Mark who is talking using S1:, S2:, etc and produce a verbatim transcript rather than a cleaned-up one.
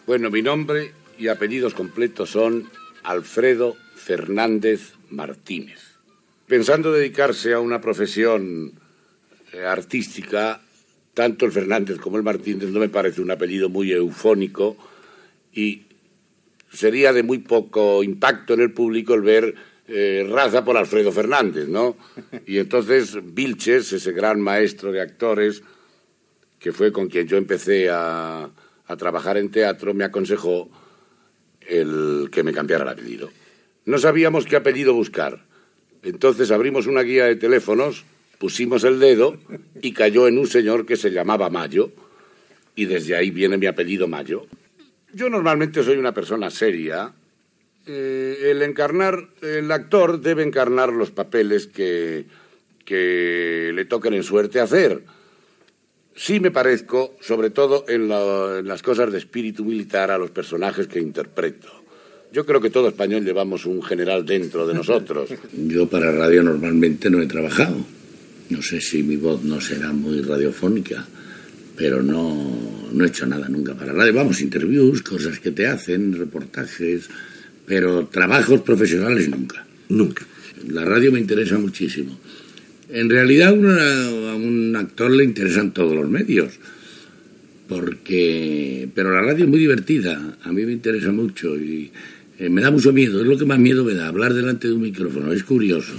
S1: Bueno, mi nombre y apellidos completos son Alfredo Fernández Martínez. Pensando dedicarse a una profesión eh, artística, tanto el Fernández como el Martínez no me parece un apellido muy eufónico y sería de muy poco impacto en el público el ver eh, raza por Alfredo Fernández, ¿no? Y entonces Vilches, ese gran maestro de actores, que fue con quien yo empecé a, a trabajar en teatro, me aconsejó el que me cambiara el apellido. No sabíamos qué apellido buscar. Entonces abrimos una guía de teléfonos, pusimos el dedo y cayó en un señor que se llamaba Mayo, y desde ahí viene mi apellido Mayo. Yo normalmente soy una persona seria. Eh, el encarnar, el actor debe encarnar los papeles que, que le toquen en suerte hacer. Sí me parezco, sobre todo en, la, en las cosas de espíritu militar, a los personajes que interpreto. Yo creo que todo español llevamos un general dentro de nosotros.
S2: Yo para radio normalmente no he trabajado. No sé si mi voz no será muy radiofónica, pero no, no he hecho nada nunca para radio. Vamos, interviews, cosas que te hacen, reportajes, pero trabajos profesionales nunca.
S3: Nunca.
S2: La radio me interesa muchísimo. En realidad una, a un actor le interesan todos los medios, porque pero la radio es muy divertida, a mí me interesa mucho y eh, me da mucho miedo, es lo que más miedo me da, hablar delante de un micrófono, es curioso.